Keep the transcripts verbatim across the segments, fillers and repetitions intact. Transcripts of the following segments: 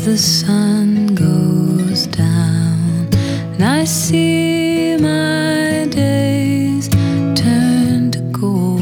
the sun goes down, and I see my days turn to gold,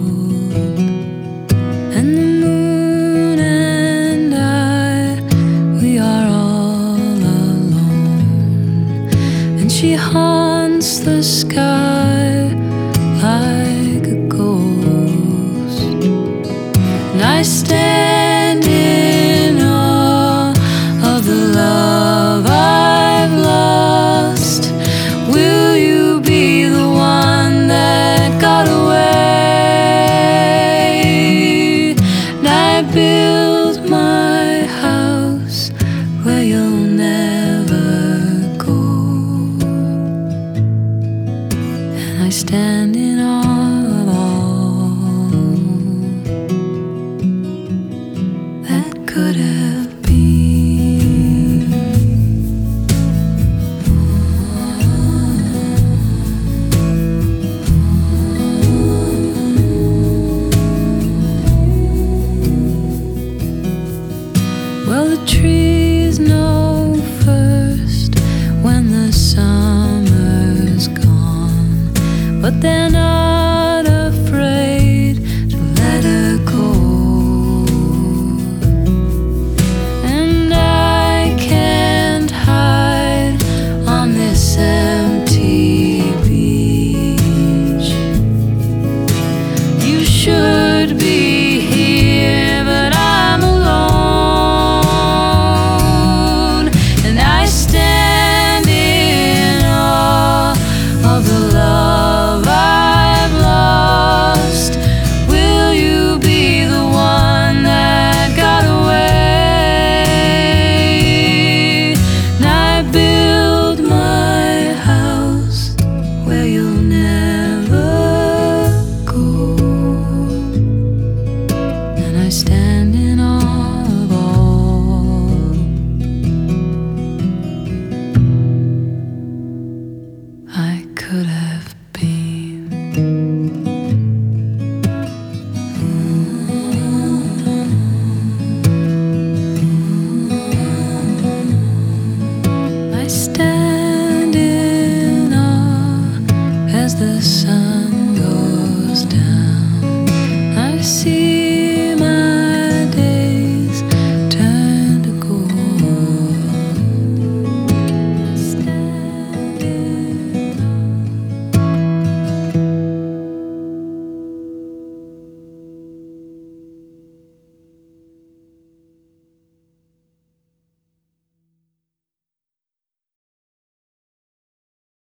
and the moon and I, we are all alone, and she haunts the sky like a ghost, and I stand in awe of the love I've lost. Will you be the one that got away? And I build my house where you'll never go, and I stand in awe of all that could have been. Well, the trees know first when the summer's gone, but then